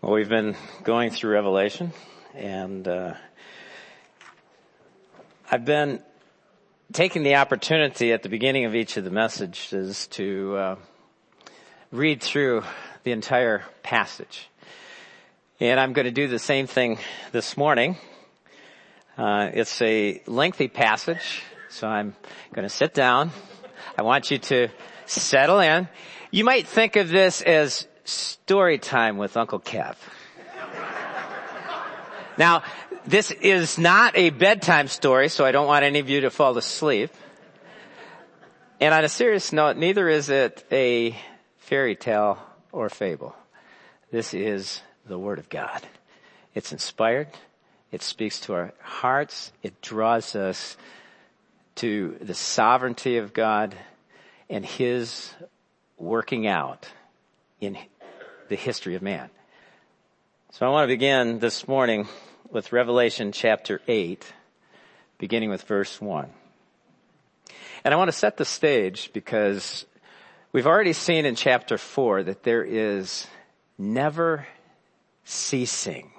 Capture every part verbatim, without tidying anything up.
Well, we've been going through Revelation, and uh, I've been taking the opportunity at the beginning of each of the messages to uh, read through the entire passage. And I'm going to do the same thing this morning. Uh, it's a lengthy passage, so I'm going to sit down. I want you to settle in. You might think of this as story time with Uncle Kev. Now, this is not a bedtime story, so I don't want any of you to fall asleep. And on a serious note, neither is it a fairy tale or fable. This is the Word of God. It's inspired. It speaks to our hearts. It draws us to the sovereignty of God and His working out in the history of man. So I want to begin this morning with Revelation chapter eight, beginning with verse one. And I want to set the stage because we've already seen in chapter four that there is never ceasing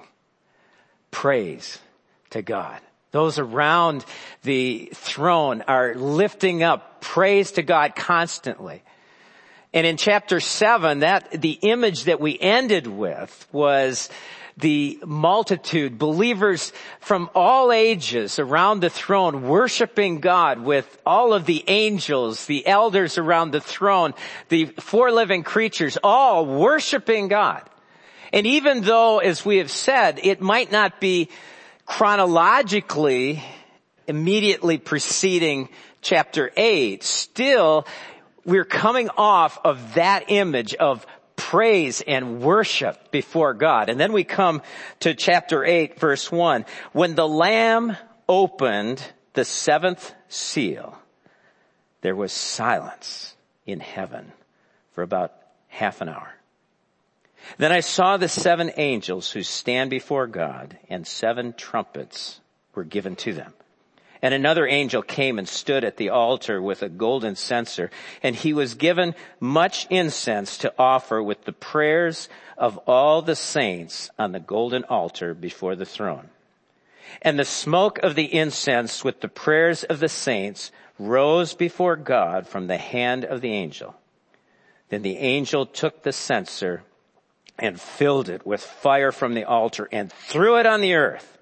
praise to God. Those around the throne are lifting up praise to God constantly. And in chapter seven, that the image that we ended with was the multitude, believers from all ages around the throne, worshiping God with all of the angels, the elders around the throne, the four living creatures, all worshiping God. And even though, as we have said, it might not be chronologically immediately preceding chapter eight, still we're coming off of that image of praise and worship before God. And then we come to chapter eight, verse one. When the Lamb opened the seventh seal, there was silence in heaven for about half an hour. Then I saw the seven angels who stand before God, and seven trumpets were given to them. And another angel came and stood at the altar with a golden censer, and he was given much incense to offer with the prayers of all the saints on the golden altar before the throne. And the smoke of the incense with the prayers of the saints rose before God from the hand of the angel. Then the angel took the censer and filled it with fire from the altar and threw it on the earth.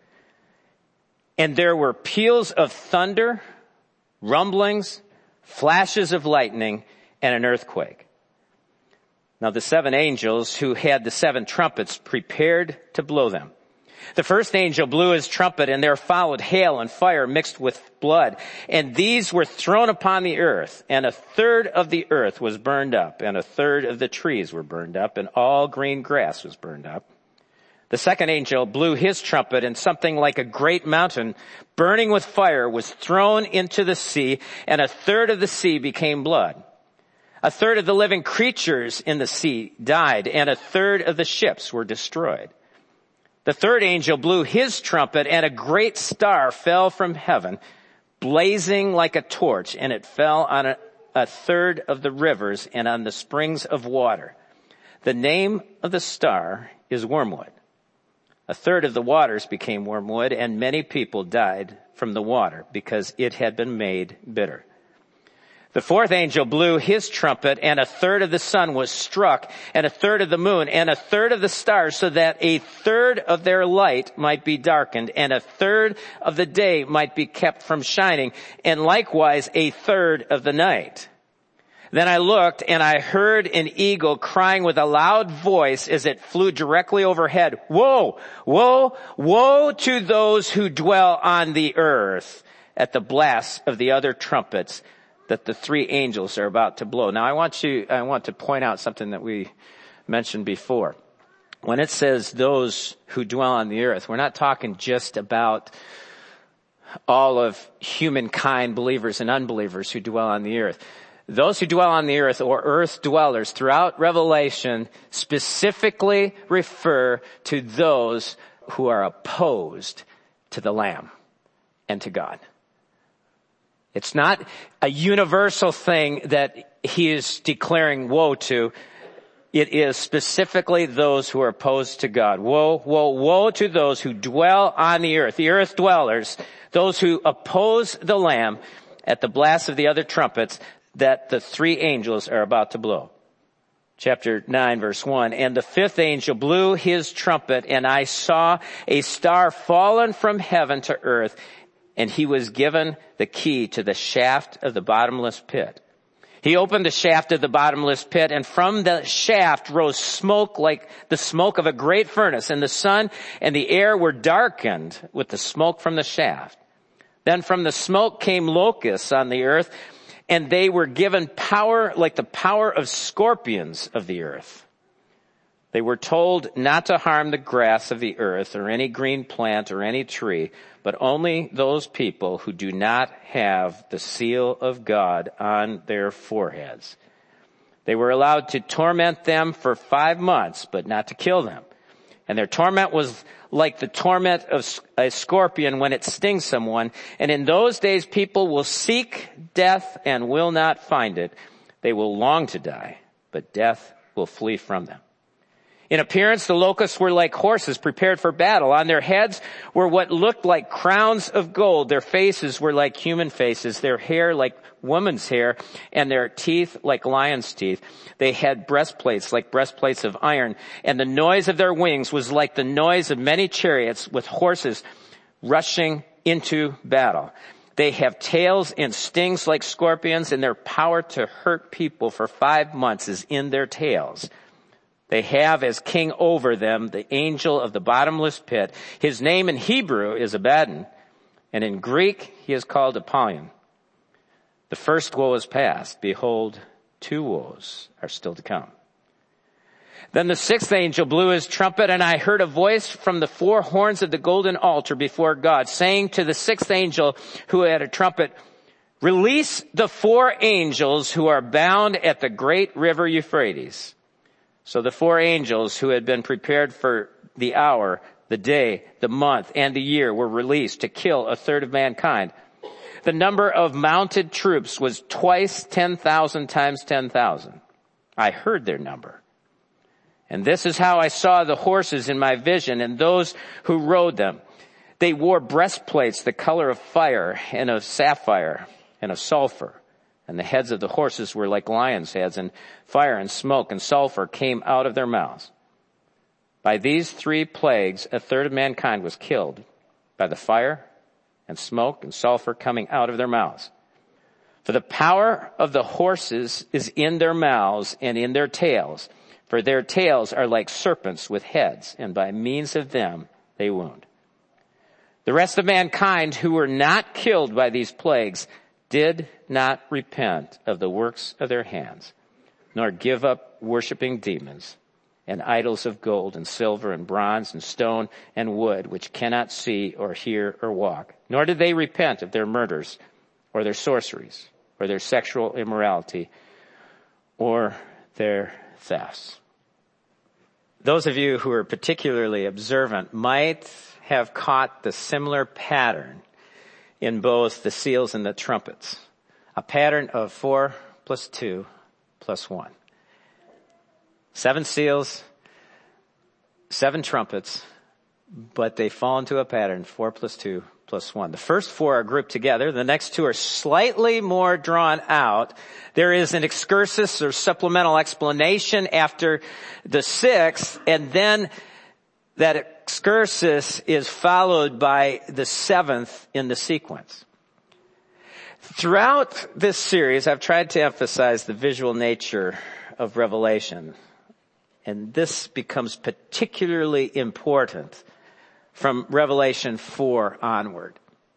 And there were peals of thunder, rumblings, flashes of lightning, and an earthquake. Now the seven angels who had the seven trumpets prepared to blow them. The first angel blew his trumpet, and there followed hail and fire mixed with blood. And these were thrown upon the earth, and a third of the earth was burned up, and a third of the trees were burned up, and all green grass was burned up. The second angel blew his trumpet, and something like a great mountain burning with fire was thrown into the sea, and a third of the sea became blood. A third of the living creatures in the sea died, and a third of the ships were destroyed. The third angel blew his trumpet, and a great star fell from heaven, blazing like a torch, and it fell on a, a third of the rivers and on the springs of water. The name of the star is Wormwood. A third of the waters became wormwood, and many people died from the water because it had been made bitter. The fourth angel blew his trumpet, and a third of the sun was struck, and a third of the moon, and a third of the stars, so that a third of their light might be darkened, and a third of the day might be kept from shining, and likewise a third of the night. Then I looked, and I heard an eagle crying with a loud voice as it flew directly overhead. Woe! Woe! Woe to those who dwell on the earth at the blast of the other trumpets that the three angels are about to blow. Now I want you, I want to point out something that we mentioned before. When it says those who dwell on the earth, we're not talking just about all of humankind, believers and unbelievers who dwell on the earth. Those who dwell on the earth, or earth dwellers, throughout Revelation specifically refer to those who are opposed to the Lamb and to God. It's not a universal thing that he is declaring woe to. it is specifically those who are opposed to God. Woe, woe, woe to those who dwell on the earth, the earth dwellers, those who oppose the Lamb at the blast of the other trumpets that the three angels are about to blow. Chapter nine, verse one, and the fifth angel blew his trumpet, and I saw a star fallen from heaven to earth, and he was given the key to the shaft of the bottomless pit. He opened the shaft of the bottomless pit, and from the shaft rose smoke like the smoke of a great furnace, and the sun and the air were darkened with the smoke from the shaft. Then from the smoke came locusts on the earth, and they were given power like the power of scorpions of the earth. They were told not to harm the grass of the earth or any green plant or any tree, but only those people who do not have the seal of God on their foreheads. They were allowed to torment them for five months, but not to kill them. And their torment was like the torment of a scorpion when it stings someone. And in those days people will seek death and will not find it. They will long to die, but death will flee from them. In appearance, the locusts were like horses prepared for battle. On their heads were what looked like crowns of gold. Their faces were like human faces, their hair like woman's hair, and their teeth like lion's teeth. They had breastplates like breastplates of iron, and the noise of their wings was like the noise of many chariots with horses rushing into battle. They have tails and stings like scorpions, and their power to hurt people for five months is in their tails. They have as king over them the angel of the bottomless pit. His name in Hebrew is Abaddon, and in Greek he is called Apollyon. The first woe is past. Behold, two woes are still to come. Then the sixth angel blew his trumpet, and I heard a voice from the four horns of the golden altar before God, saying to the sixth angel who had a trumpet, release the four angels who are bound at the great river Euphrates. So the four angels who had been prepared for the hour, the day, the month, and the year were released to kill a third of mankind. The number of mounted troops was twice ten thousand times ten thousand. I heard their number. And this is how I saw the horses in my vision and those who rode them. They wore breastplates the color of fire and of sapphire and of sulfur. And the heads of the horses were like lions' heads, and fire and smoke and sulfur came out of their mouths. By these three plagues, a third of mankind was killed by the fire and smoke and sulfur coming out of their mouths. For the power of the horses is in their mouths and in their tails, for their tails are like serpents with heads, and by means of them they wound. The rest of mankind who were not killed by these plagues did not repent of the works of their hands, nor give up worshiping demons and idols of gold and silver and bronze and stone and wood, which cannot see or hear or walk. Nor did they repent of their murders or their sorceries or their sexual immorality or their thefts. Those of you who are particularly observant might have caught the similar pattern in both the seals and the trumpets. A pattern of four plus two plus one. Seven seals, seven trumpets, but they fall into a pattern, four plus two plus one. The first four are grouped together. The next two are slightly more drawn out. There is an excursus or supplemental explanation after the sixth, and then that excursus is followed by the seventh in the sequence. Throughout this series, I've tried to emphasize the visual nature of Revelation, and this becomes particularly important from Revelation four onward.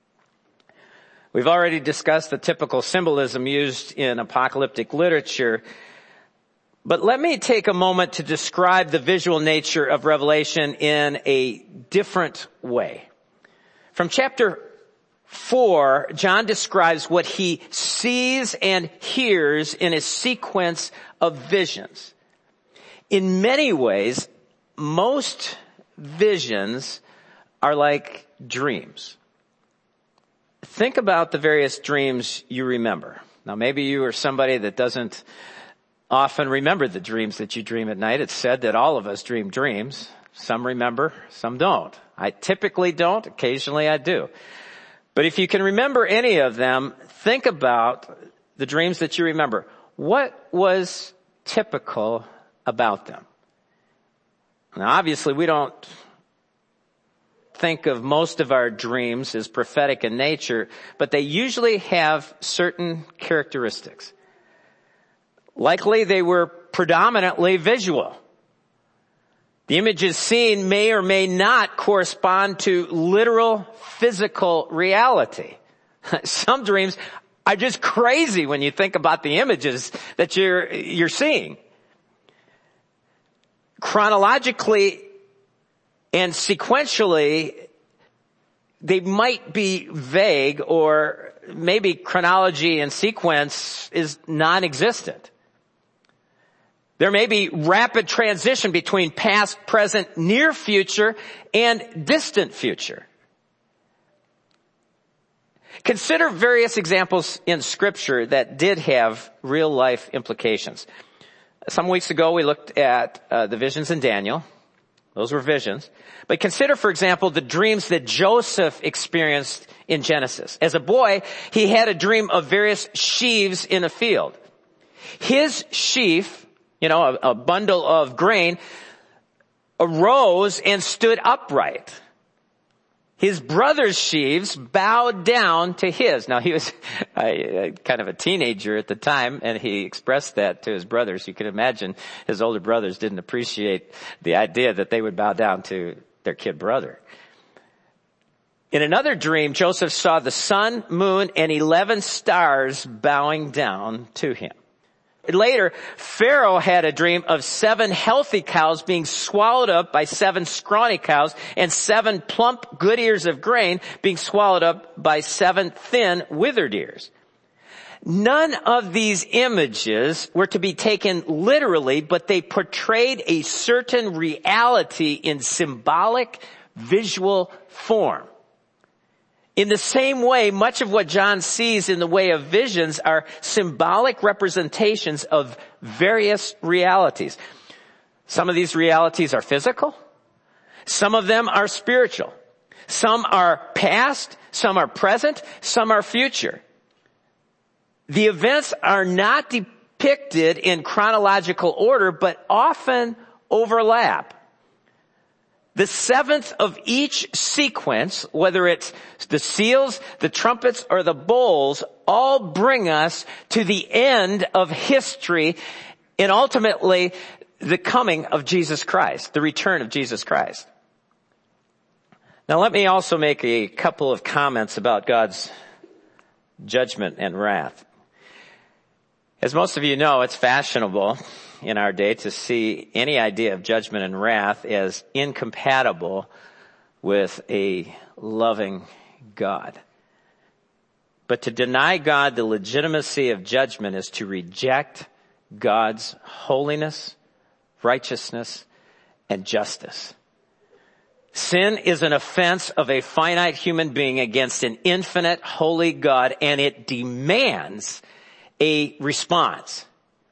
We've already discussed the typical symbolism used in apocalyptic literature, but let me take a moment to describe the visual nature of Revelation in a different way. From chapter four, John describes what he sees and hears in a sequence of visions. In many ways, most visions are like dreams. Think about the various dreams you remember. Now, maybe you are somebody that doesn't often remember the dreams that you dream at night. It's said that all of us dream dreams. Some remember, some don't. I typically don't. Occasionally I do. But if you can remember any of them, think about the dreams that you remember. What was typical about them? Now, obviously, we don't think of most of our dreams as prophetic in nature, but they usually have certain characteristics. Likely, they were predominantly visual. The images seen may or may not correspond to literal physical reality. Some dreams are just crazy when you think about the images that you're, you're seeing. Chronologically and sequentially, they might be vague, or maybe chronology and sequence is non-existent. There may be rapid transition between past, present, near future, and distant future. Consider various examples in Scripture that did have real life implications. Some weeks ago we looked at uh, the visions in Daniel. Those were visions. But consider, for example, the dreams that Joseph experienced in Genesis. As a boy, he had a dream of various sheaves in a field. His sheaf, you know, a, a bundle of grain, arose and stood upright. His brother's sheaves bowed down to his. Now, he was uh, kind of a teenager at the time, and he expressed that to his brothers. You can imagine his older brothers didn't appreciate the idea that they would bow down to their kid brother. In another dream, Joseph saw the sun, moon, and eleven stars bowing down to him. Later, Pharaoh had a dream of seven healthy cows being swallowed up by seven scrawny cows, and seven plump good ears of grain being swallowed up by seven thin withered ears. None of these images were to be taken literally, but they portrayed a certain reality in symbolic, visual form. In the same way, much of what John sees in the way of visions are symbolic representations of various realities. Some of these realities are physical. Some of them are spiritual. Some are past. Some are present. Some are future. The events are not depicted in chronological order, but often overlap. The seventh of each sequence, whether it's the seals, the trumpets, or the bowls, all bring us to the end of history and ultimately the coming of Jesus Christ, the return of Jesus Christ. Now let me also make a couple of comments about God's judgment and wrath. As most of you know, it's fashionable in our day to see any idea of judgment and wrath as incompatible with a loving God. But to deny God the legitimacy of judgment is to reject God's holiness, righteousness, and justice. Sin is an offense of a finite human being against an infinite, holy God, and it demands a response.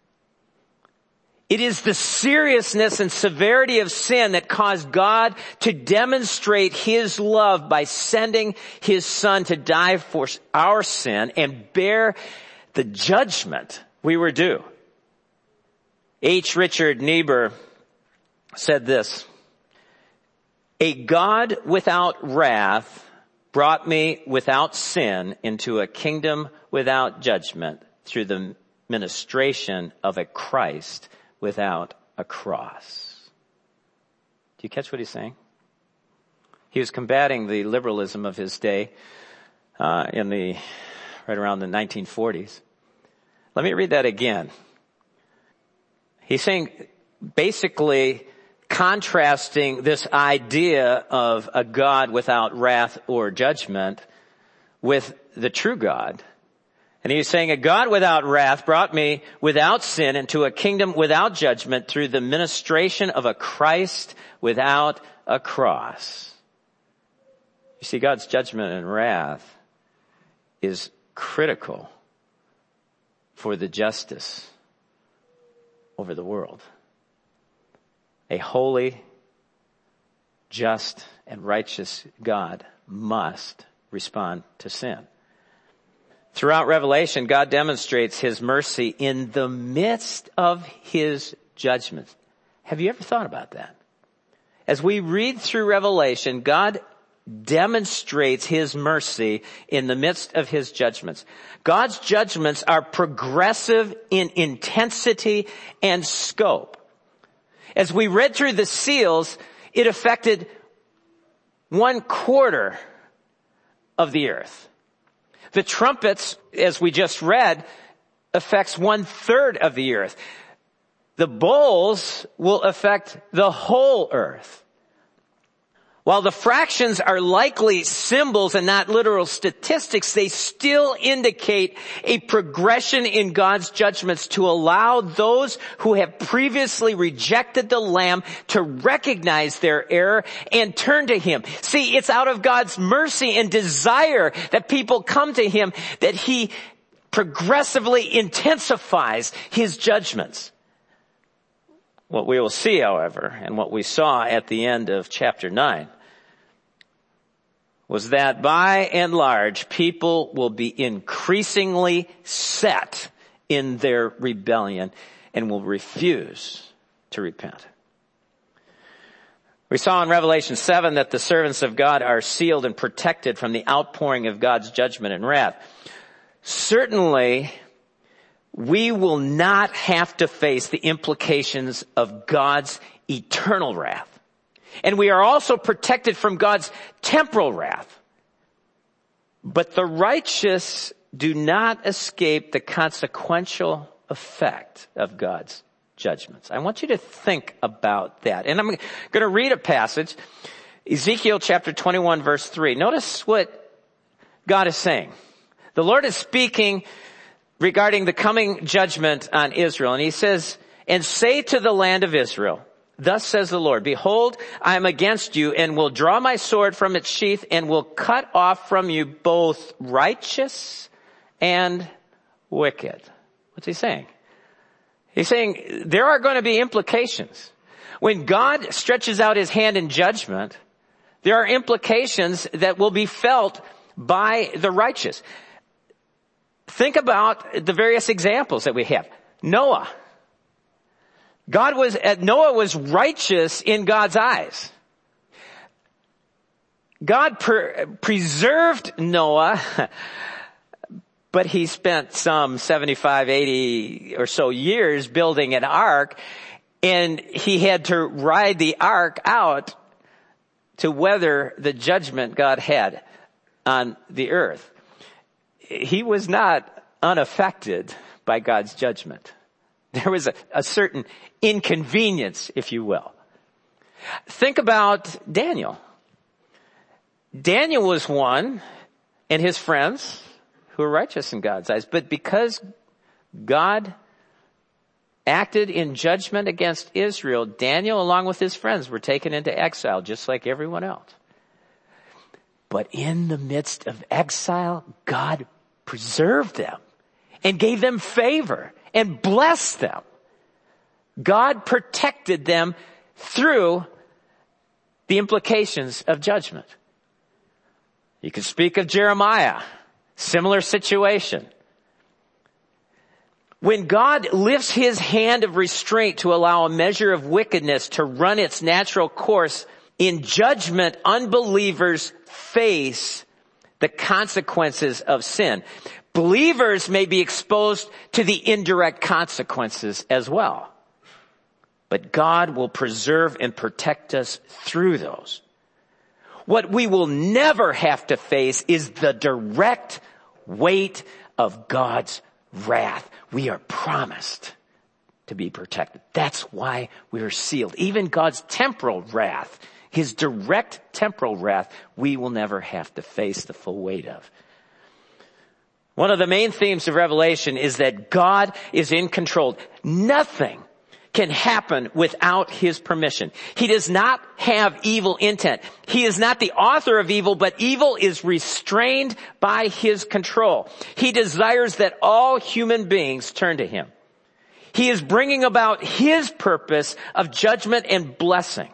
It is the seriousness and severity of sin that caused God to demonstrate His love by sending His Son to die for our sin and bear the judgment we were due. H. Richard Niebuhr said this: "A God without wrath brought me without sin into a kingdom without judgment through the ministration of a Christ without a cross." Do you catch what he's saying? He was combating the liberalism of his day uh, in the right around the nineteen forties. Let me read that again. He's saying, basically contrasting this idea of a God without wrath or judgment with the true God. And he's saying, a God without wrath brought me without sin into a kingdom without judgment through the ministration of a Christ without a cross. You see, God's judgment and wrath is critical for the justice over the world. A holy, just, and righteous God must respond to sin. Throughout Revelation, God demonstrates his mercy in the midst of his judgments. Have you ever thought about that? As we read through Revelation, God demonstrates his mercy in the midst of his judgments. God's judgments are progressive in intensity and scope. As we read through the seals, it affected one quarter of the earth. The trumpets, as we just read, affects one third of the earth. The bowls will affect the whole earth. While the fractions are likely symbols and not literal statistics, they still indicate a progression in God's judgments to allow those who have previously rejected the Lamb to recognize their error and turn to him. See, it's out of God's mercy and desire that people come to him that he progressively intensifies his judgments. What we will see, however, and what we saw at the end of chapter nine, was that by and large, people will be increasingly set in their rebellion and will refuse to repent. We saw in Revelation seven that the servants of God are sealed and protected from the outpouring of God's judgment and wrath. Certainly, we will not have to face the implications of God's eternal wrath. And we are also protected from God's temporal wrath. But the righteous do not escape the consequential effect of God's judgments. I want you to think about that. And I'm going to read a passage, Ezekiel chapter twenty-one, verse three. Notice what God is saying. The Lord is speaking regarding the coming judgment on Israel. And he says, "And say to the land of Israel, thus says the Lord, behold, I am against you and will draw my sword from its sheath and will cut off from you both righteous and wicked." What's he saying? He's saying there are going to be implications. When God stretches out his hand in judgment, there are implications that will be felt by the righteous. Think about the various examples that we have. Noah. God was, Noah was righteous in God's eyes. God per, preserved Noah, but he spent some seventy-five, eighty or so years building an ark, and he had to ride the ark out to weather the judgment God had on the earth. He was not unaffected by God's judgment. There was a, a certain inconvenience, if you will. Think about Daniel. Daniel was one, and his friends, who were righteous in God's eyes. But because God acted in judgment against Israel, Daniel, along with his friends, were taken into exile, just like everyone else. But in the midst of exile, God preserved them and gave them favor and blessed them. God protected them through the implications of judgment. You could speak of Jeremiah, similar situation. When God lifts his hand of restraint to allow a measure of wickedness to run its natural course, in judgment, unbelievers face the consequences of sin. Believers may be exposed to the indirect consequences as well. But God will preserve and protect us through those. What we will never have to face is the direct weight of God's wrath. We are promised to be protected. That's why we are sealed. Even God's temporal wrath, his direct temporal wrath, we will never have to face the full weight of. One of the main themes of Revelation is that God is in control. Nothing can happen without his permission. He does not have evil intent. He is not the author of evil, but evil is restrained by his control. He desires that all human beings turn to him. He is bringing about his purpose of judgment and blessing.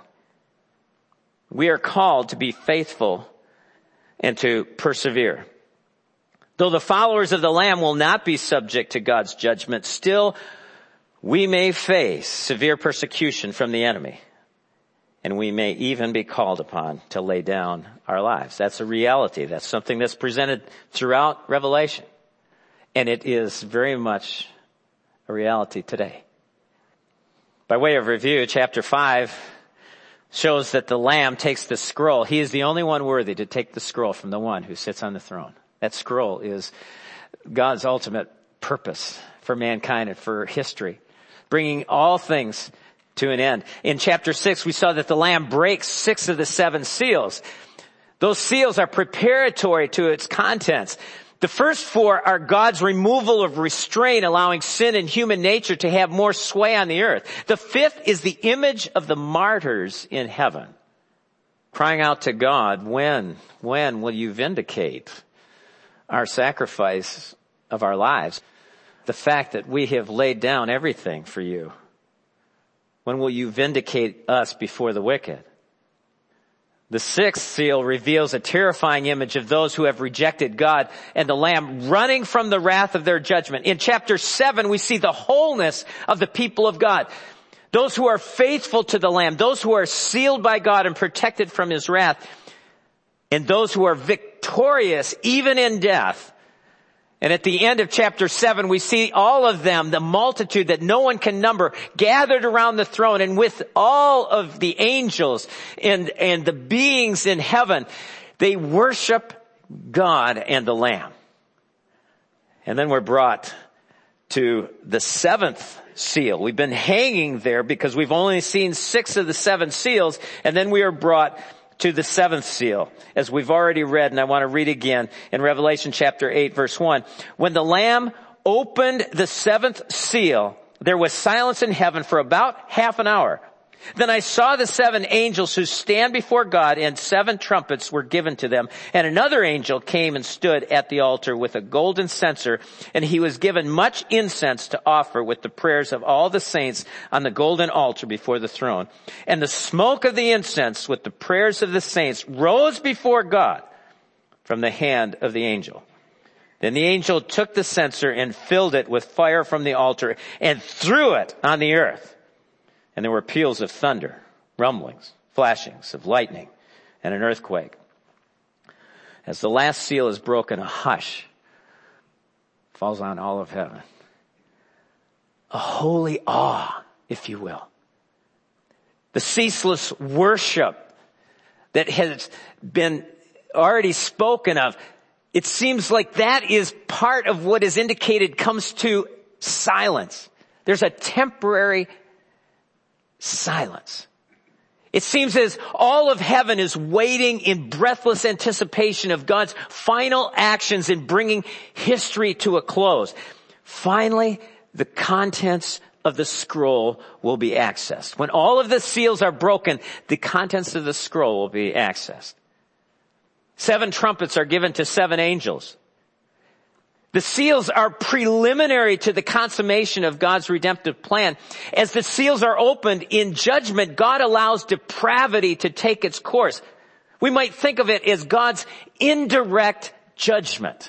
We are called to be faithful and to persevere. Though the followers of the Lamb will not be subject to God's judgment, still we may face severe persecution from the enemy. And we may even be called upon to lay down our lives. That's a reality. That's something that's presented throughout Revelation. And it is very much a reality today. By way of review, chapter five shows that the Lamb takes the scroll. He is the only one worthy to take the scroll from the one who sits on the throne. That scroll is God's ultimate purpose for mankind and for history, bringing all things to an end. In chapter six, we saw that the Lamb breaks six of the seven seals. Those seals are preparatory to its contents. The first four are God's removal of restraint, allowing sin and human nature to have more sway on the earth. The fifth is the image of the martyrs in heaven, crying out to God, when, when will you vindicate our sacrifice of our lives? The fact that we have laid down everything for you. When will you vindicate us before the wicked? The sixth seal reveals a terrifying image of those who have rejected God and the Lamb running from the wrath of their judgment. In chapter seven, we see the wholeness of the people of God. Those who are faithful to the Lamb, those who are sealed by God and protected from his wrath, and those who are victorious even in death. And at the end of chapter seven, we see all of them, the multitude that no one can number, gathered around the throne, and with all of the angels and, and the beings in heaven, they worship God and the Lamb. And then we're brought to the seventh seal. We've been hanging there because we've only seen six of the seven seals, and then we are brought to the seventh seal, as we've already read, and I want to read again in Revelation chapter eight, verse one. When the Lamb opened the seventh seal, there was silence in heaven for about half an hour. Then I saw the seven angels who stand before God, and seven trumpets were given to them. And another angel came and stood at the altar with a golden censer, and he was given much incense to offer with the prayers of all the saints on the golden altar before the throne. And the smoke of the incense with the prayers of the saints rose before God from the hand of the angel. Then the angel took the censer and filled it with fire from the altar and threw it on the earth. And there were peals of thunder, rumblings, flashings of lightning, and an earthquake. As the last seal is broken, a hush falls on all of heaven. A holy awe, if you will. The ceaseless worship that has been already spoken of, it seems like that is part of what is indicated comes to silence. There's a temporary silence. It seems as all of heaven is waiting in breathless anticipation of God's final actions in bringing history to a close. Finally, the contents of the scroll will be accessed. When all of the seals are broken, the contents of the scroll will be accessed. Seven trumpets are given to seven angels. The seals are preliminary to the consummation of God's redemptive plan. As the seals are opened in judgment, God allows depravity to take its course. We might think of it as God's indirect judgment.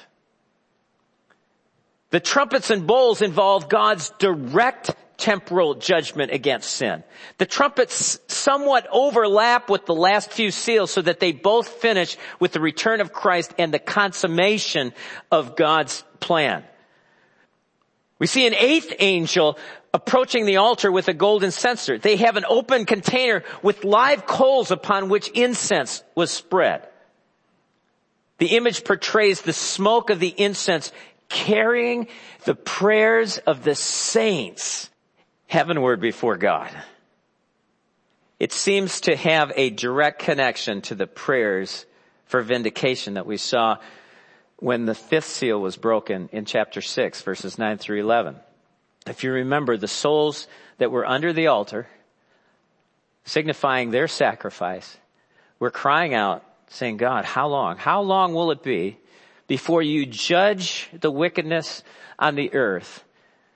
The trumpets and bowls involve God's direct temporal judgment against sin. The trumpets somewhat overlap with the last few seals so that they both finish with the return of Christ and the consummation of God's plan. We see an eighth angel approaching the altar with a golden censer. They have an open container with live coals upon which incense was spread. The image portrays the smoke of the incense carrying the prayers of the saints heavenward before God. It seems to have a direct connection to the prayers for vindication that we saw when the fifth seal was broken in chapter six, verses nine through eleven. If you remember, the souls that were under the altar, signifying their sacrifice, were crying out, saying, God, how long? How long will it be before you judge the wickedness on the earth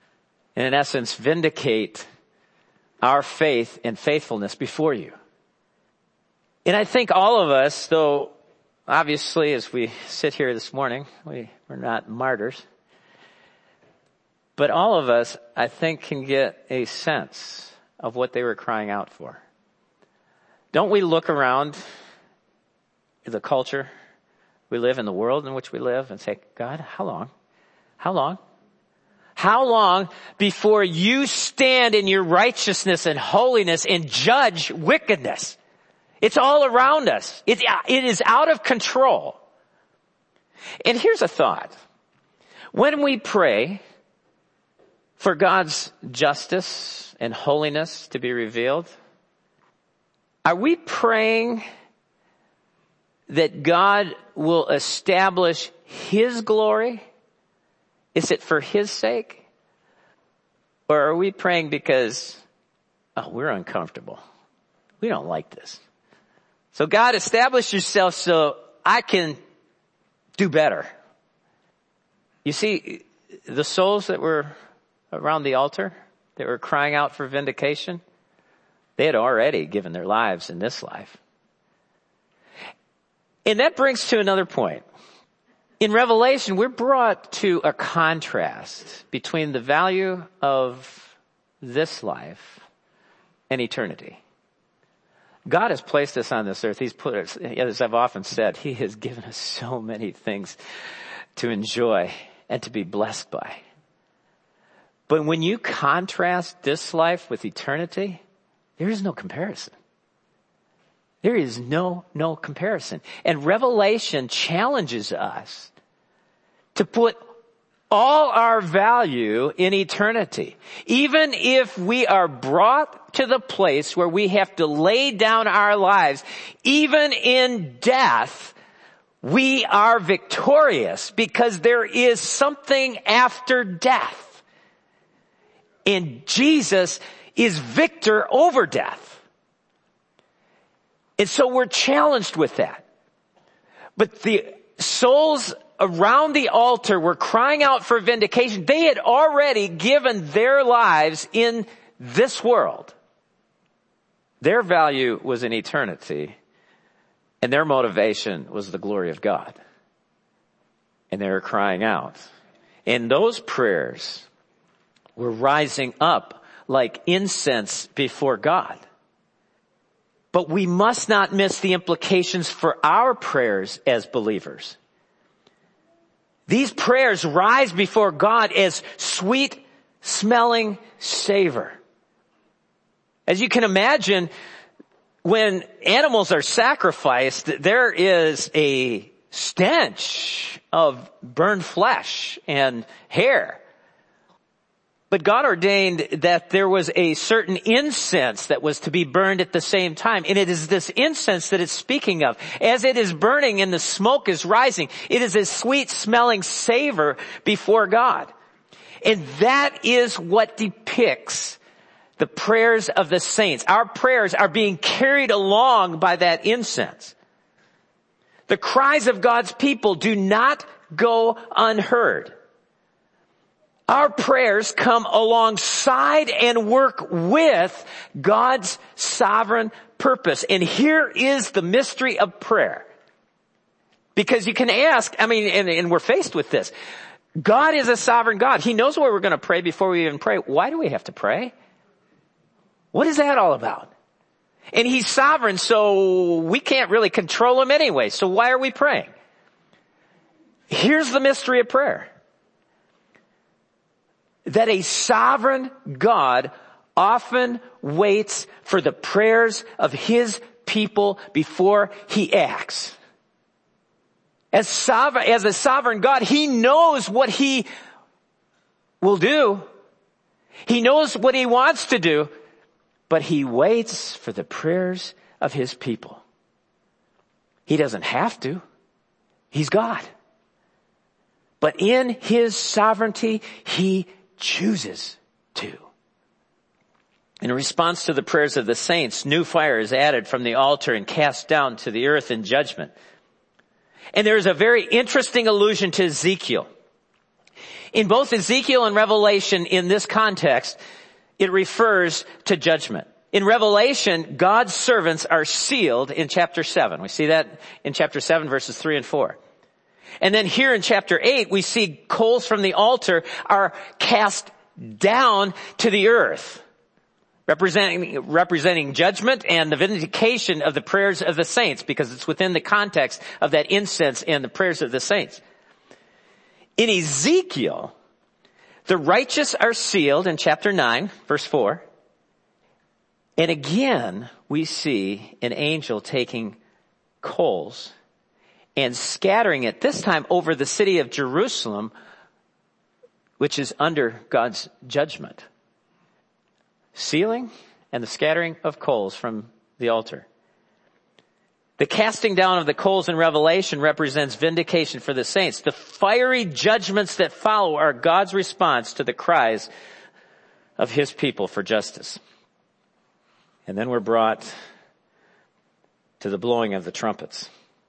and in essence vindicate our faith and faithfulness before you. And I think all of us, though obviously as we sit here this morning, we, we're not martyrs, but all of us, I think, can get a sense of what they were crying out for. Don't we look around the culture we live in, the world in which we live, and say, God, how long? How long? How long before you stand in your righteousness and holiness and judge wickedness? It's all around us. It, it is out of control. And here's a thought. When we pray for God's justice and holiness to be revealed, are we praying that God will establish His glory? Is it for His sake? Or are we praying because, oh, we're uncomfortable. We don't like this. So God, establish yourself so I can do better. You see, the souls that were around the altar, that were crying out for vindication, they had already given their lives in this life. And that brings to another point. In Revelation, we're brought to a contrast between the value of this life and eternity. God has placed us on this earth. He's put us, as I've often said, He has given us so many things to enjoy and to be blessed by. But when you contrast this life with eternity, there is no comparison. There is no, no comparison. And Revelation challenges us to put all our value in eternity. Even if we are brought to the place where we have to lay down our lives, even in death, we are victorious because there is something after death. And Jesus is victor over death. And so we're challenged with that. But the souls around the altar were crying out for vindication. They had already given their lives in this world. Their value was in eternity, and their motivation was the glory of God. And they were crying out. And those prayers were rising up like incense before God. But we must not miss the implications for our prayers as believers. These prayers rise before God as sweet smelling savor. As you can imagine, when animals are sacrificed, there is a stench of burned flesh and hair. But God ordained that there was a certain incense that was to be burned at the same time. And it is this incense that it's speaking of. As it is burning and the smoke is rising, it is a sweet smelling savor before God. And that is what depicts the prayers of the saints. Our prayers are being carried along by that incense. The cries of God's people do not go unheard. Our prayers come alongside and work with God's sovereign purpose. And here is the mystery of prayer. Because you can ask, I mean, and, and we're faced with this. God is a sovereign God. He knows what we're going to pray before we even pray. Why do we have to pray? What is that all about? And He's sovereign, so we can't really control Him anyway. So why are we praying? Here's the mystery of prayer. That a sovereign God often waits for the prayers of His people before He acts. As sovereign, as a sovereign God, He knows what He will do. He knows what He wants to do, but He waits for the prayers of His people. He doesn't have to. He's God. But in His sovereignty, He chooses to. In response to the prayers of the saints, new fire is added from the altar and cast down to the earth in judgment. And there is a very interesting allusion to Ezekiel. In both Ezekiel and Revelation, in this context, it refers to judgment. In Revelation, God's servants are sealed in chapter seven. We see that in chapter seven, verses three and four. And then here in chapter eight, we see coals from the altar are cast down to the earth, representing, representing judgment and the vindication of the prayers of the saints, because it's within the context of that incense and the prayers of the saints. In Ezekiel, the righteous are sealed in chapter nine, verse four. And again, we see an angel taking coals and scattering it, this time over the city of Jerusalem, which is under God's judgment. Sealing and the scattering of coals from the altar. The casting down of the coals in Revelation represents vindication for the saints. The fiery judgments that follow are God's response to the cries of his people for justice. And then we're brought to the blowing of the trumpets.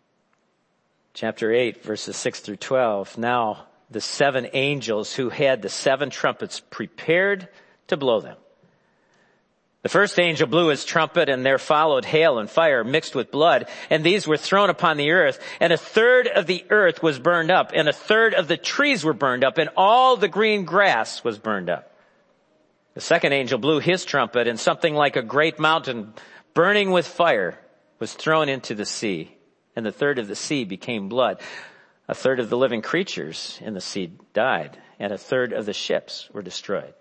Chapter eight, verses six through twelve. Now the seven angels who had the seven trumpets prepared to blow them. The first angel blew his trumpet, and there followed hail and fire mixed with blood, and these were thrown upon the earth, and a third of the earth was burned up, and a third of the trees were burned up, and all the green grass was burned up. The second angel blew his trumpet, and something like a great mountain burning with fire was thrown into the sea, and the third of the sea became blood. A third of the living creatures in the sea died, and a third of the ships were destroyed.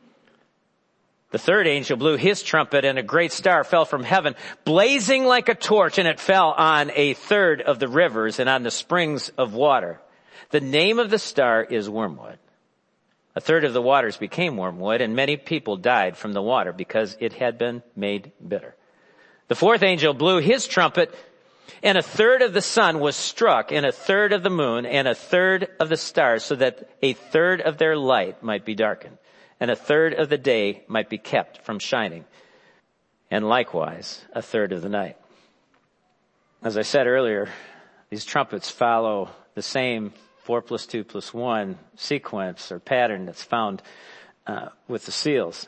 The third angel blew his trumpet, and a great star fell from heaven, blazing like a torch, and it fell on a third of the rivers and on the springs of water. The name of the star is Wormwood. A third of the waters became wormwood, and many people died from the water because it had been made bitter. The fourth angel blew his trumpet, and a third of the sun was struck, and a third of the moon, and a third of the stars, so that a third of their light might be darkened, and a third of the day might be kept from shining, and likewise a third of the night. As I said earlier, these trumpets follow the same four plus two plus one sequence or pattern that's found uh, with the seals.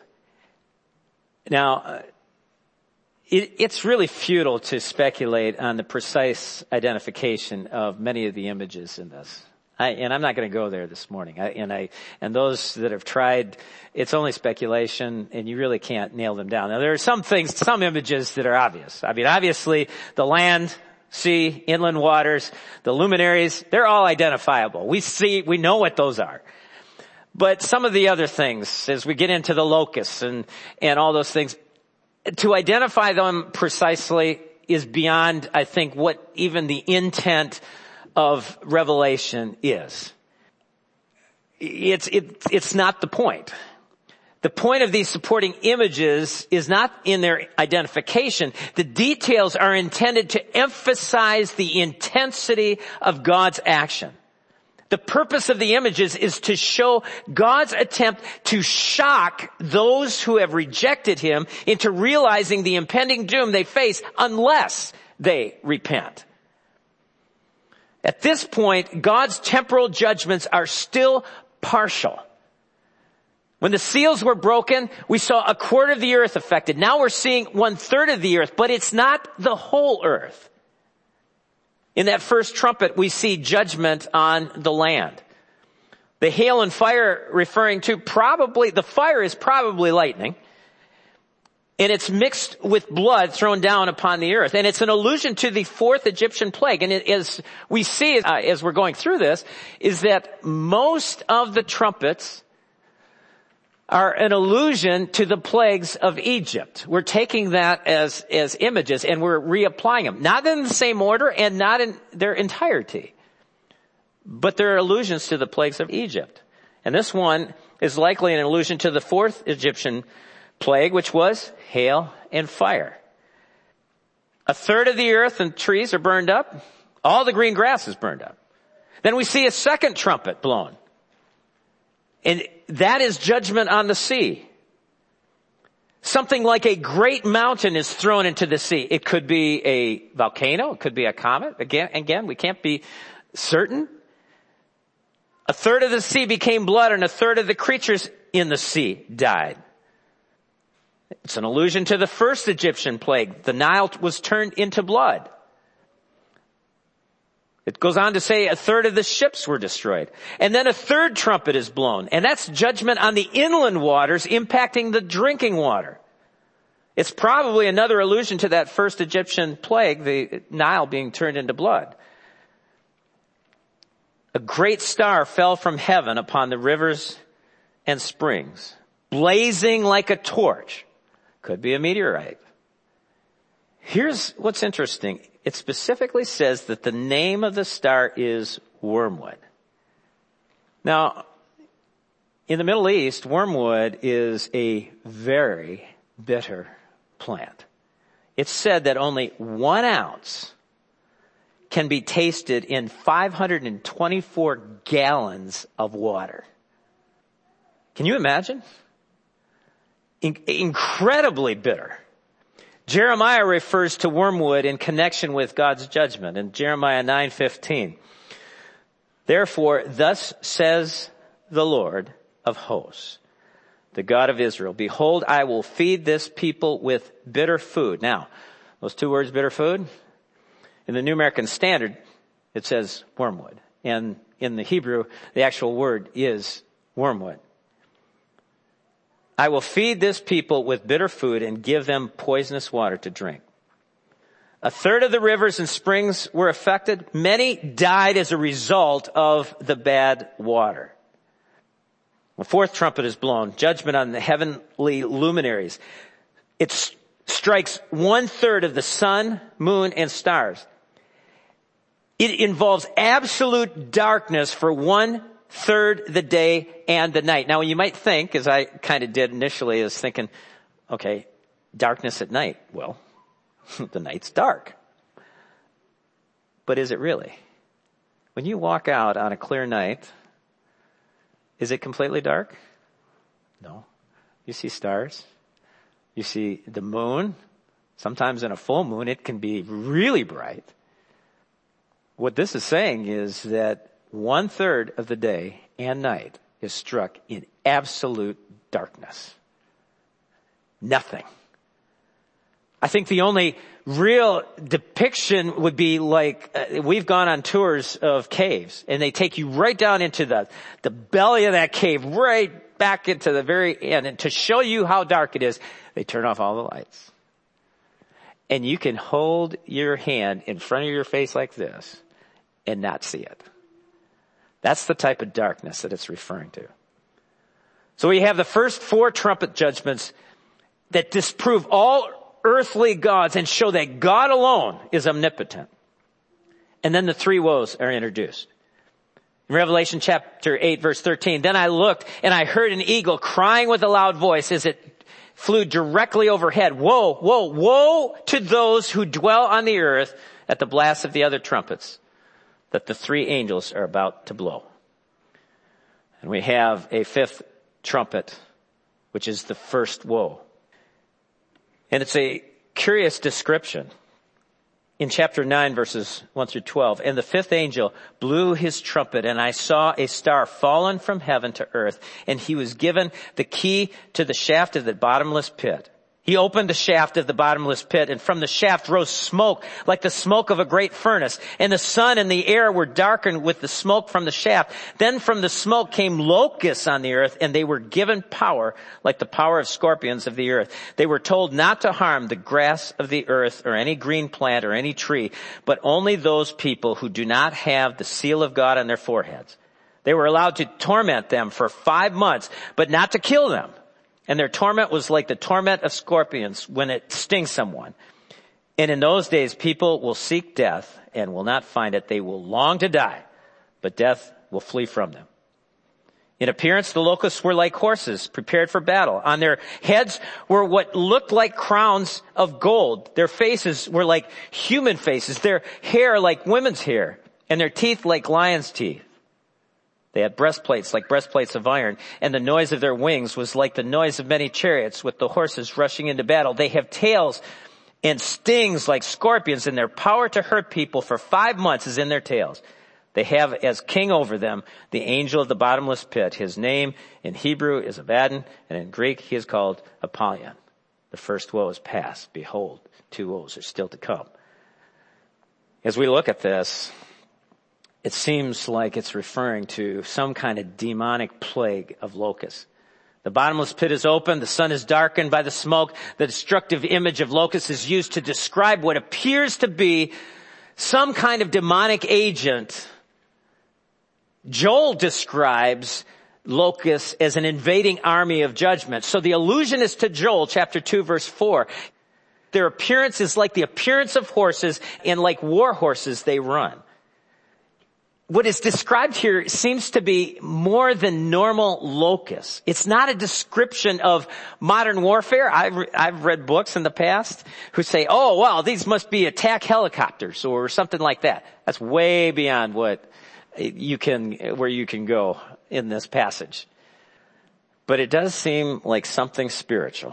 Now, uh, it, it's really futile to speculate on the precise identification of many of the images in this. I, and I'm not going to go there this morning. I, and I, and those that have tried, it's only speculation, and you really can't nail them down. Now, there are some things, some images that are obvious. I mean, obviously, the land, sea, inland waters, the luminaries, they're all identifiable. We see, we know what those are. But some of the other things, as we get into the locusts and, and all those things, to identify them precisely is beyond, I think, what even the intent of Revelation is. It's, it, it's not the point. The point of these supporting images is not in their identification. The details are intended to emphasize the intensity of God's action. The purpose of the images is to show God's attempt to shock those who have rejected him into realizing the impending doom they face unless they repent. At this point, God's temporal judgments are still partial. When the seals were broken, we saw a quarter of the earth affected. Now we're seeing one third of the earth, but it's not the whole earth. In that first trumpet, we see judgment on the land. The hail and fire referring to probably, the fire is probably lightning. And it's mixed with blood thrown down upon the earth. And it's an allusion to the fourth Egyptian plague. And it, as we see uh, as we're going through this, is that most of the trumpets are an allusion to the plagues of Egypt. We're taking that as, as images and we're reapplying them. Not in the same order and not in their entirety. But they're allusions to the plagues of Egypt. And this one is likely an allusion to the fourth Egyptian plague, which was hail and fire. A third of the earth and trees are burned up. All the green grass is burned up. Then we see a second trumpet blown. And that is judgment on the sea. Something like a great mountain is thrown into the sea. It could be a volcano. It could be a comet. Again, again, we can't be certain. A third of the sea became blood, and a third of the creatures in the sea died. It's an allusion to the first Egyptian plague. The Nile was turned into blood. It goes on to say a third of the ships were destroyed. And then a third trumpet is blown. And that's judgment on the inland waters impacting the drinking water. It's probably another allusion to that first Egyptian plague, the Nile being turned into blood. A great star fell from heaven upon the rivers and springs, blazing like a torch. Could be a meteorite. Here's what's interesting. It specifically says that the name of the star is wormwood. Now, in the Middle East, wormwood is a very bitter plant. It's said that only one ounce can be tasted in five hundred twenty-four gallons of water. Can you imagine? In- incredibly bitter. Jeremiah refers to wormwood in connection with God's judgment in Jeremiah nine fifteen. Therefore, thus says the Lord of hosts, the God of Israel, behold, I will feed this people with bitter food. Now, those two words, bitter food, in the New American Standard, it says wormwood. And in the Hebrew, the actual word is wormwood. I will feed this people with bitter food and give them poisonous water to drink. A third of the rivers and springs were affected. Many died as a result of the bad water. The fourth trumpet is blown, judgment on the heavenly luminaries. It st- strikes one third of the sun, moon, and stars. It involves absolute darkness for one third the day and the night. Now you might think, as I kind of did initially, is thinking, okay, darkness at night. Well, the night's dark. But is it really? When you walk out on a clear night, is it completely dark? No. You see stars. You see the moon. Sometimes in a full moon, it can be really bright. What this is saying is that one third of the day and night is struck in absolute darkness. Nothing. I think the only real depiction would be like, uh, we've gone on tours of caves and they take you right down into the, the belly of that cave, right back into the very end. And to show you how dark it is, they turn off all the lights. And you can hold your hand in front of your face like this and not see it. That's the type of darkness that it's referring to. So we have the first four trumpet judgments that disprove all earthly gods and show that God alone is omnipotent. And then the three woes are introduced. In Revelation chapter eight, verse thirteen, then I looked and I heard an eagle crying with a loud voice as it flew directly overhead. Woe, woe, woe to those who dwell on the earth at the blast of the other trumpets that the three angels are about to blow. And we have a fifth trumpet, which is the first woe. And it's a curious description. In chapter nine, verses one through twelve, and the fifth angel blew his trumpet, and I saw a star fallen from heaven to earth, and he was given the key to the shaft of the bottomless pit. He opened the shaft of the bottomless pit, and from the shaft rose smoke like the smoke of a great furnace. And the sun and the air were darkened with the smoke from the shaft. Then from the smoke came locusts on the earth, and they were given power like the power of scorpions of the earth. They were told not to harm the grass of the earth or any green plant or any tree, but only those people who do not have the seal of God on their foreheads. They were allowed to torment them for five months, but not to kill them. And their torment was like the torment of scorpions when it stings someone. And in those days, people will seek death and will not find it. They will long to die, but death will flee from them. In appearance, the locusts were like horses prepared for battle. On their heads were what looked like crowns of gold. Their faces were like human faces. Their hair like women's hair. And their teeth like lions' teeth. They had breastplates like breastplates of iron, and the noise of their wings was like the noise of many chariots with the horses rushing into battle. They have tails and stings like scorpions, and their power to hurt people for five months is in their tails. They have as king over them the angel of the bottomless pit. His name in Hebrew is Abaddon, and in Greek he is called Apollyon. The first woe is past. Behold, two woes are still to come. As we look at this, it seems like it's referring to some kind of demonic plague of locusts. The bottomless pit is open. The sun is darkened by the smoke. The destructive image of locusts is used to describe what appears to be some kind of demonic agent. Joel describes locusts as an invading army of judgment. So the allusion is to Joel chapter two verse four. Their appearance is like the appearance of horses, and like war horses they run. What is described here seems to be more than normal locusts. It's not a description of modern warfare. I've, I've read books in the past who say, oh, well, these must be attack helicopters or something like that. That's way beyond what you can, where you can go in this passage. But it does seem like something spiritual.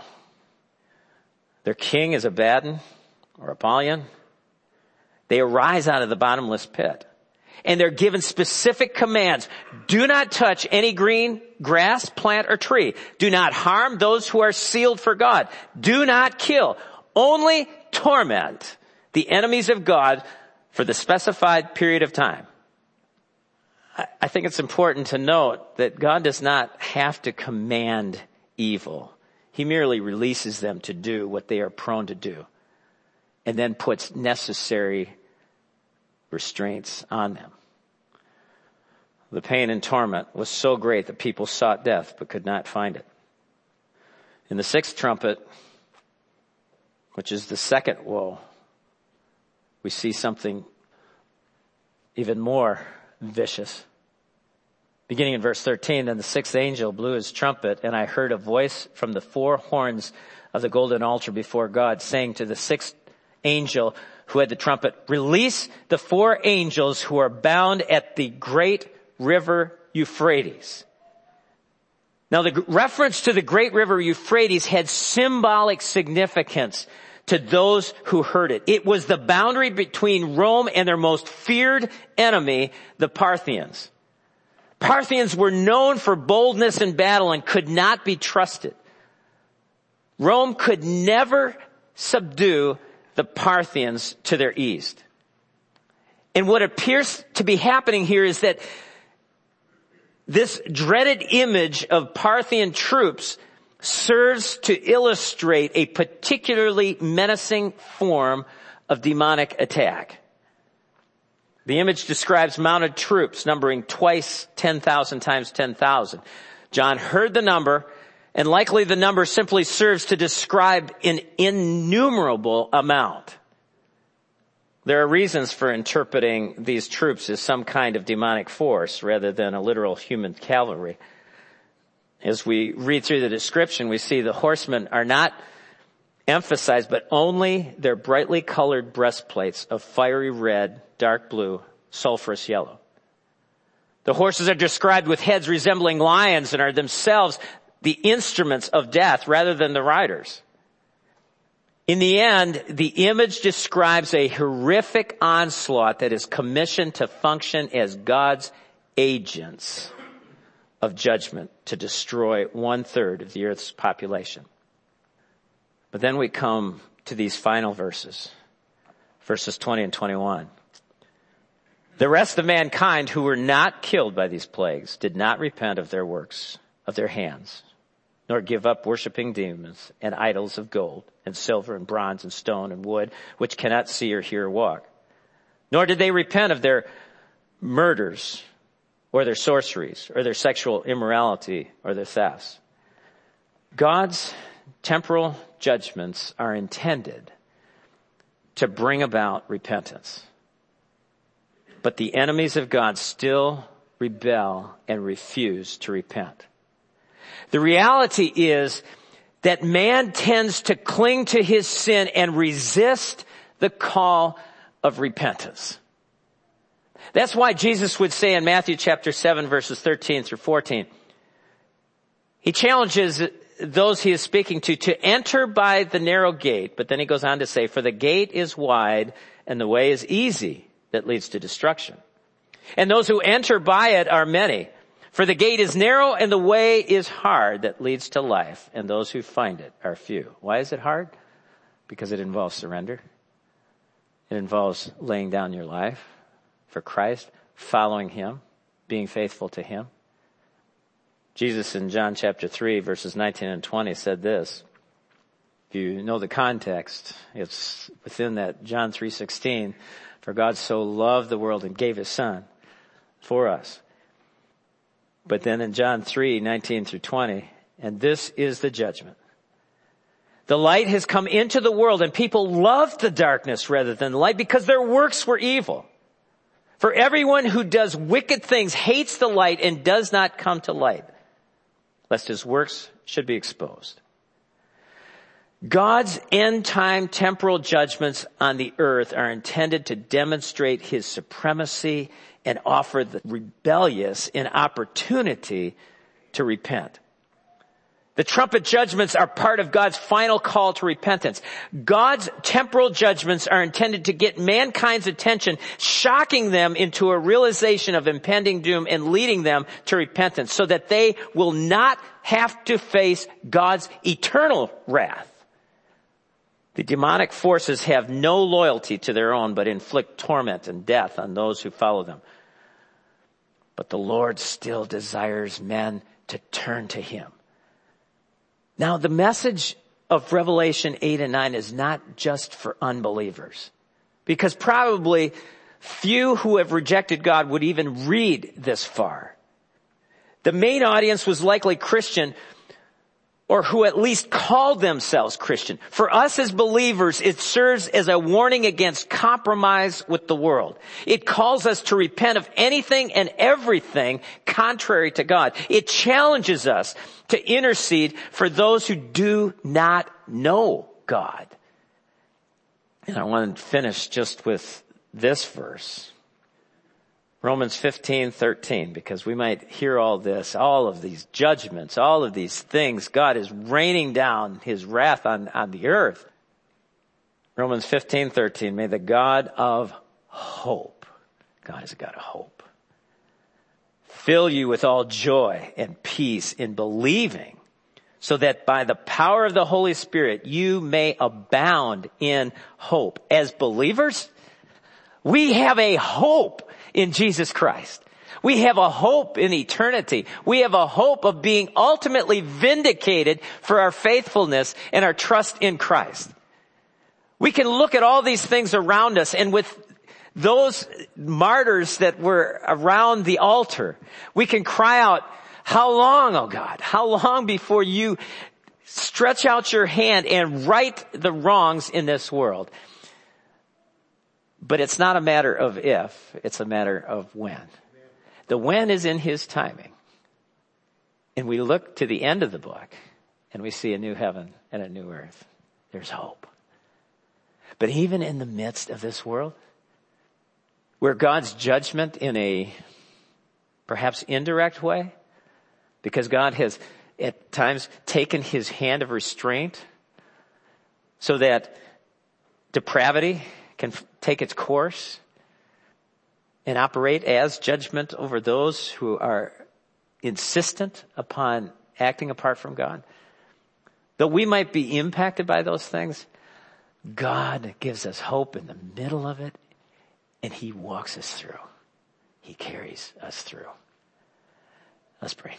Their king is Abaddon or Apollyon. They arise out of the bottomless pit. And they're given specific commands. Do not touch any green grass, plant, or tree. Do not harm those who are sealed for God. Do not kill. Only torment the enemies of God for the specified period of time. I think it's important to note that God does not have to command evil. He merely releases them to do what they are prone to do, and then puts necessary restraints on them. The pain and torment was so great that people sought death but could not find it. In the sixth trumpet, which is the second woe, we see something even more vicious. Beginning in verse thirteen, then the sixth angel blew his trumpet, and I heard a voice from the four horns of the golden altar before God, saying to the sixth angel who had the trumpet, release the four angels who are bound at the great river Euphrates. Now, the reference to the great river Euphrates had symbolic significance to those who heard it. It was the boundary between Rome and their most feared enemy, the Parthians. Parthians were known for boldness in battle and could not be trusted. Rome could never subdue the Parthians to their east. And what appears to be happening here is that this dreaded image of Parthian troops serves to illustrate a particularly menacing form of demonic attack. The image describes mounted troops numbering twice ten thousand times ten thousand. John heard the number, and likely the number simply serves to describe an innumerable amount. There are reasons for interpreting these troops as some kind of demonic force rather than a literal human cavalry. As we read through the description, we see the horsemen are not emphasized, but only their brightly colored breastplates of fiery red, dark blue, sulfurous yellow. The horses are described with heads resembling lions and are themselves the instruments of death rather than the riders. In the end, the image describes a horrific onslaught that is commissioned to function as God's agents of judgment to destroy one third of the earth's population. But then we come to these final verses, verses twenty and twenty-one. The rest of mankind who were not killed by these plagues did not repent of their works of their hands, nor give up worshiping demons and idols of gold and silver and bronze and stone and wood, which cannot see or hear or walk. Nor did they repent of their murders or their sorceries or their sexual immorality or their thefts. God's temporal judgments are intended to bring about repentance. But the enemies of God still rebel and refuse to repent. The reality is that man tends to cling to his sin and resist the call of repentance. That's why Jesus would say in Matthew chapter seven, verses thirteen through fourteen, he challenges those he is speaking to to enter by the narrow gate. But then he goes on to say, for the gate is wide and the way is easy that leads to destruction. And those who enter by it are many. For the gate is narrow and the way is hard that leads to life, and those who find it are few. Why is it hard? Because it involves surrender. It involves laying down your life for Christ, following him, being faithful to him. Jesus in John chapter three, verses nineteen and twenty said this. If you know the context, it's within that John three sixteen. For God so loved the world and gave his son for us. But then in John three nineteen through twenty, and this is the judgment. The light has come into the world, and people loved the darkness rather than the light because their works were evil. For everyone who does wicked things hates the light and does not come to light, lest his works should be exposed. God's end-time temporal judgments on the earth are intended to demonstrate his supremacy and offer the rebellious an opportunity to repent. The trumpet judgments are part of God's final call to repentance. God's temporal judgments are intended to get mankind's attention, shocking them into a realization of impending doom and leading them to repentance so that they will not have to face God's eternal wrath. The demonic forces have no loyalty to their own, but inflict torment and death on those who follow them. But the Lord still desires men to turn to him. Now, the message of Revelation eight and nine is not just for unbelievers, because probably few who have rejected God would even read this far. The main audience was likely Christian, or who at least called themselves Christian. For us as believers, it serves as a warning against compromise with the world. It calls us to repent of anything and everything contrary to God. It challenges us to intercede for those who do not know God. And I want to finish just with this verse. Romans fifteen thirteen, because we might hear all this, all of these judgments, all of these things. God is raining down his wrath on, on the earth. Romans fifteen thirteen, may the God of hope, God is a God of hope, fill you with all joy and peace in believing, so that by the power of the Holy Spirit you may abound in hope. As believers, we have a hope in Jesus Christ. We have a hope in eternity. We have a hope of being ultimately vindicated for our faithfulness and our trust in Christ. We can look at all these things around us, and with those martyrs that were around the altar, we can cry out, how long, oh God, how long before you stretch out your hand and right the wrongs in this world? But it's not a matter of if, it's a matter of when. The when is in his timing. And we look to the end of the book and we see a new heaven and a new earth. There's hope. But even in the midst of this world, where God's judgment in a perhaps indirect way, because God has at times taken his hand of restraint so that depravity can take its course and operate as judgment over those who are insistent upon acting apart from God. Though we might be impacted by those things, God gives us hope in the middle of it, and he walks us through. He carries us through. Let's pray.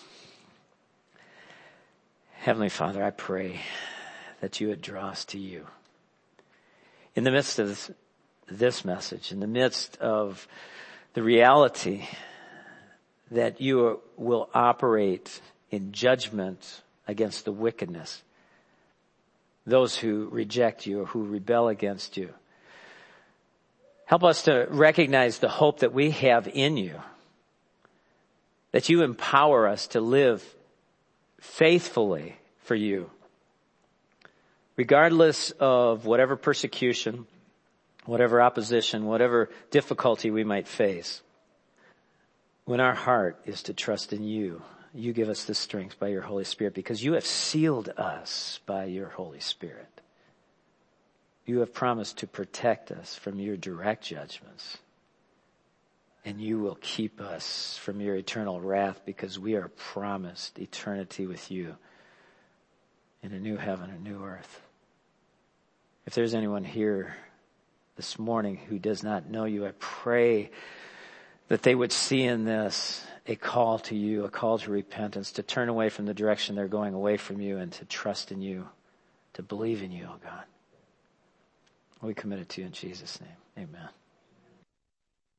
Heavenly Father, I pray that you would draw us to you. In the midst of this, this message, in the midst of the reality that you will operate in judgment against the wickedness, those who reject you or who rebel against you. Help us to recognize the hope that we have in you, that you empower us to live faithfully for you, regardless of whatever persecution, whatever opposition, whatever difficulty we might face. When our heart is to trust in you, you give us the strength by your Holy Spirit, because you have sealed us by your Holy Spirit. You have promised to protect us from your direct judgments. And you will keep us from your eternal wrath because we are promised eternity with you in a new heaven, a new earth. If there's anyone here this morning who does not know you, I pray that they would see in this a call to you, a call to repentance, to turn away from the direction they're going away from you and to trust in you, to believe in you, oh God. We commit it to you in Jesus' name. Amen.